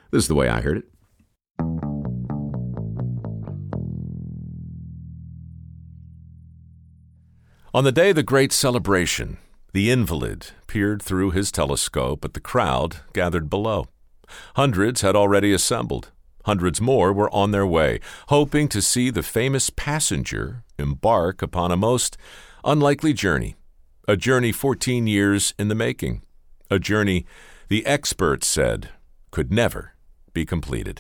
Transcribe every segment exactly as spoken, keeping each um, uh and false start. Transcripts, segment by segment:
This is the way I heard it. On the day of the great celebration, the invalid peered through his telescope at the crowd gathered below. Hundreds had already assembled. Hundreds more were on their way, hoping to see the famous passenger embark upon a most unlikely journey, a journey fourteen years in the making, a journey the experts said could never be completed.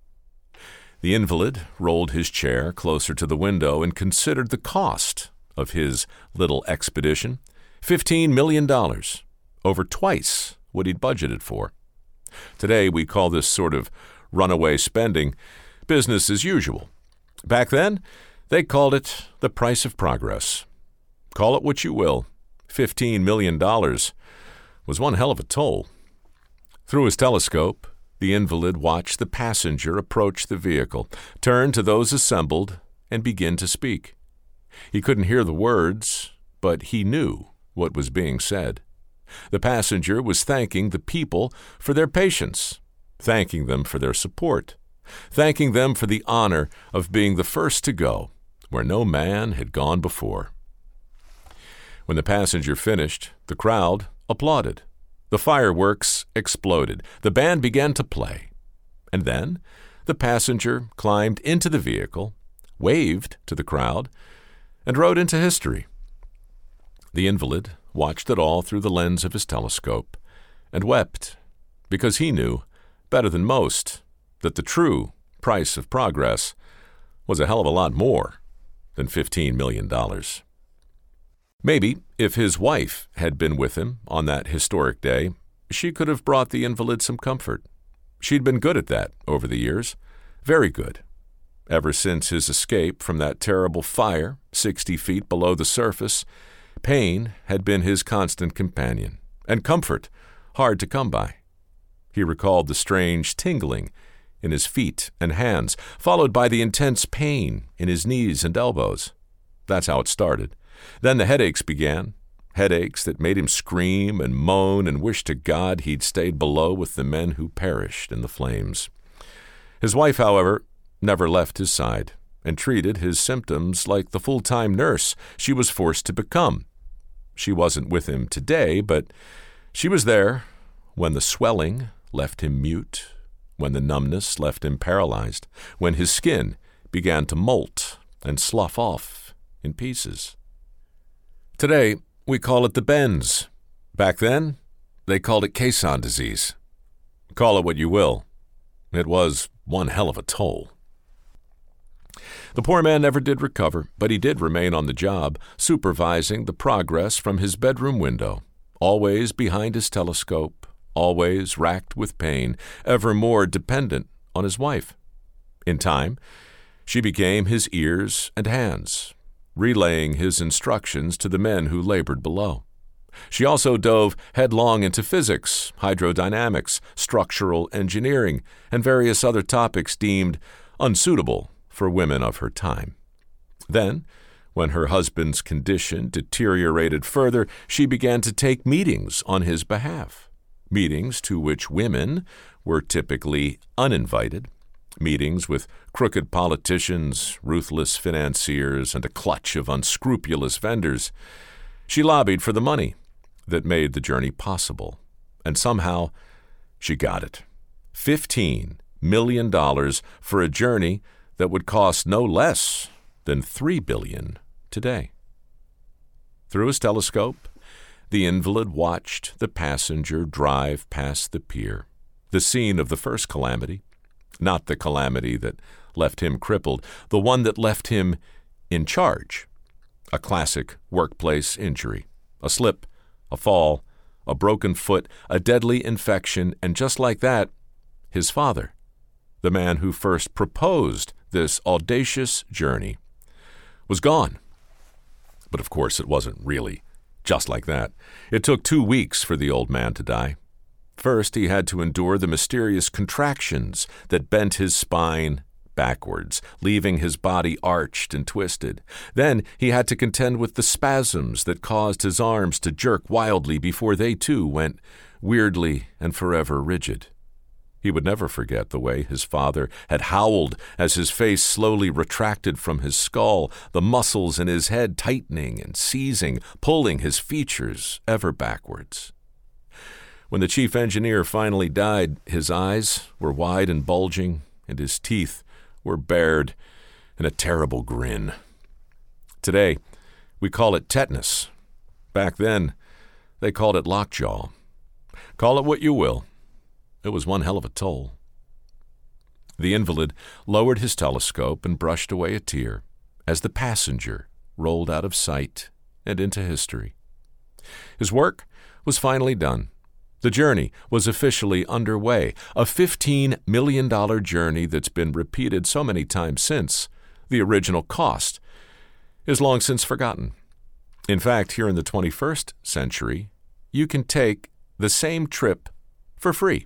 The invalid rolled his chair closer to the window and considered the cost of his little expedition, fifteen million dollars, over twice what he'd budgeted for. Today, we call this sort of runaway spending business as usual. Back then, they called it the price of progress. Call it what you will, fifteen million dollars was one hell of a toll. Through his telescope, the invalid watched the passenger approach the vehicle, turn to those assembled, and begin to speak. He couldn't hear the words, but he knew what was being said. The passenger was thanking the people for their patience, thanking them for their support, thanking them for the honor of being the first to go where no man had gone before. When the passenger finished, the crowd applauded. The fireworks exploded. The band began to play. And then the passenger climbed into the vehicle, waved to the crowd, and rode into history. The invalid watched it all through the lens of his telescope and wept because he knew, better than most, that the true price of progress was a hell of a lot more than fifteen million dollars. Maybe if his wife had been with him on that historic day, she could have brought the invalid some comfort. She'd been good at that over the years, very good. Ever since his escape from that terrible fire sixty feet below the surface, pain had been his constant companion, and comfort hard to come by. He recalled the strange tingling in his feet and hands, followed by the intense pain in his knees and elbows. That's how it started. Then the headaches began, headaches that made him scream and moan and wish to God he'd stayed below with the men who perished in the flames. His wife, however, never left his side and treated his symptoms like the full-time nurse she was forced to become. She wasn't with him today, but she was there when the swelling left him mute, when the numbness left him paralyzed, when his skin began to molt and slough off in pieces. Today, we call it the bends. Back then, they called it caisson disease. Call it what you will. It was one hell of a toll. The poor man never did recover, but he did remain on the job, supervising the progress from his bedroom window, always behind his telescope, always racked with pain, ever more dependent on his wife. In time, she became his ears and hands, relaying his instructions to the men who labored below. She also dove headlong into physics, hydrodynamics, structural engineering, and various other topics deemed unsuitable for women of her time. Then, when her husband's condition deteriorated further, she began to take meetings on his behalf, meetings to which women were typically uninvited, meetings with crooked politicians, ruthless financiers, and a clutch of unscrupulous vendors. She lobbied for the money that made the journey possible, and somehow she got it. Fifteen million dollars for a journey that would cost no less than three billion dollars today. Through his telescope, the invalid watched the passenger drive past the pier, the scene of the first calamity, not the calamity that left him crippled, the one that left him in charge. A classic workplace injury, a slip, a fall, a broken foot, a deadly infection, and just like that, his father, the man who first proposed this audacious journey, was gone. But of course it wasn't really just like that. It took two weeks for the old man to die. First, he had to endure the mysterious contractions that bent his spine backwards, leaving his body arched and twisted. Then he had to contend with the spasms that caused his arms to jerk wildly before they too went weirdly and forever rigid. He would never forget the way his father had howled as his face slowly retracted from his skull, the muscles in his head tightening and seizing, pulling his features ever backwards. When the chief engineer finally died, his eyes were wide and bulging, and his teeth were bared in a terrible grin. Today, we call it tetanus. Back then, they called it lockjaw. Call it what you will. It was one hell of a toll. The invalid lowered his telescope and brushed away a tear as the passenger rolled out of sight and into history. His work was finally done. The journey was officially underway, a fifteen million dollars journey that's been repeated so many times since. The original cost is long since forgotten. In fact, here in the twenty-first century, you can take the same trip for free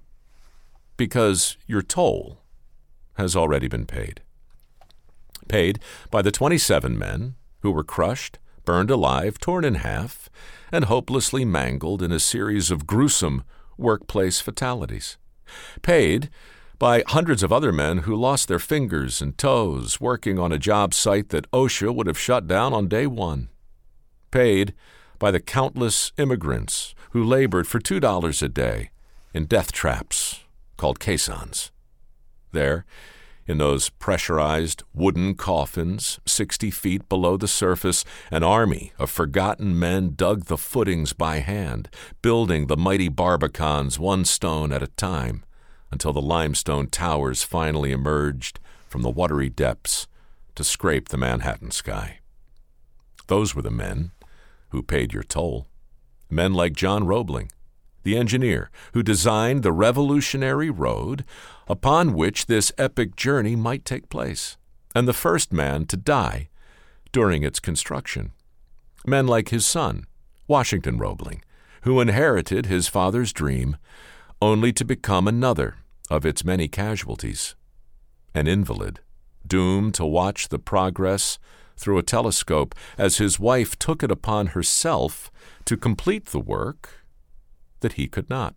because your toll has already been paid. Paid by the twenty-seven men who were crushed, burned alive, torn in half, and hopelessly mangled in a series of gruesome workplace fatalities. Paid by hundreds of other men who lost their fingers and toes working on a job site that OSHA would have shut down on day one. Paid by the countless immigrants who labored for two dollars a day in death traps called caissons. There, in those pressurized wooden coffins sixty feet below the surface, an army of forgotten men dug the footings by hand, building the mighty barbicans one stone at a time, until the limestone towers finally emerged from the watery depths to scrape the Manhattan sky. Those were the men who paid your toll. Men like John Roebling, the engineer who designed the revolutionary road upon which this epic journey might take place, and the first man to die during its construction. Men like his son, Washington Roebling, who inherited his father's dream only to become another of its many casualties. An invalid, doomed to watch the progress through a telescope as his wife took it upon herself to complete the work that he could not.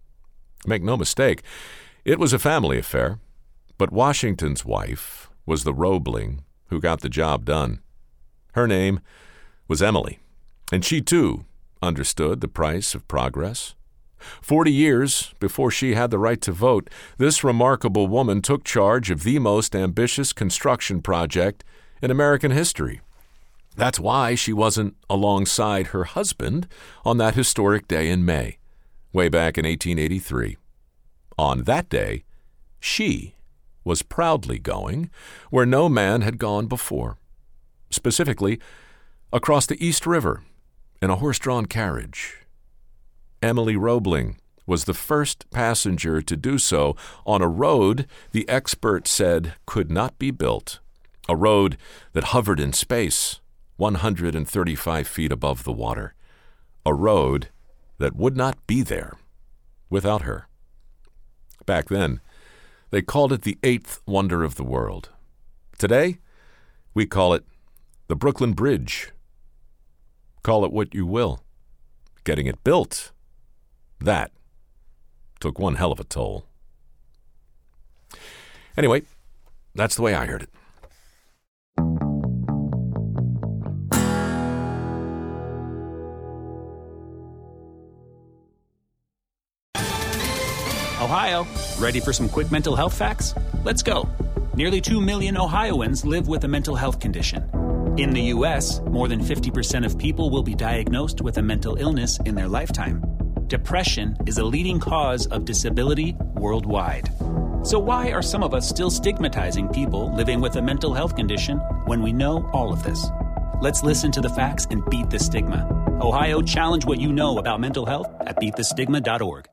Make no mistake, it was a family affair, but Washington's wife was the Roebling who got the job done. Her name was Emily, and she too understood the price of progress. Forty years before she had the right to vote, this remarkable woman took charge of the most ambitious construction project in American history. That's why she wasn't alongside her husband on that historic day in May, way back in eighteen eighty-three. On that day, she was proudly going where no man had gone before, specifically across the East River in a horse-drawn carriage. Emily Roebling was the first passenger to do so on a road the experts said could not be built, a road that hovered in space, one hundred thirty-five feet above the water, a road that would not be there without her. Back then, they called it the eighth wonder of the world. Today, we call it the Brooklyn Bridge. Call it what you will. Getting it built, that took one hell of a toll. Anyway, that's the way I heard it. Ohio, ready for some quick mental health facts? Let's go. Nearly two million Ohioans live with a mental health condition. In the U S, more than fifty percent of people will be diagnosed with a mental illness in their lifetime. Depression is a leading cause of disability worldwide. So why are some of us still stigmatizing people living with a mental health condition when we know all of this? Let's listen to the facts and beat the stigma. Ohio, challenge what you know about mental health at beat the stigma dot org.